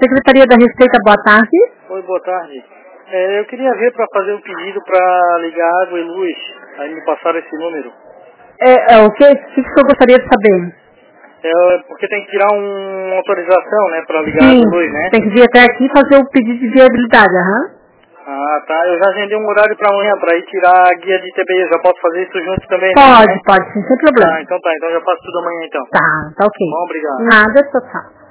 Secretaria da Receita, boa tarde. Oi, boa tarde. Eu queria ver para fazer um pedido para ligar água e luz. Aí me passaram esse número. O que o senhor gostaria de saber? Porque tem que tirar uma autorização, né, para ligar Sim, água e luz, né? tem que vir até aqui fazer o pedido de viabilidade, aham. Ah, tá. Eu já agendei um horário para amanhã para ir tirar a guia de TBI. Já posso fazer isso junto também, né? Pode sim, sem problema. Tá, então já faço tudo amanhã então. Tá ok. Bom, obrigado. Nada, tchau.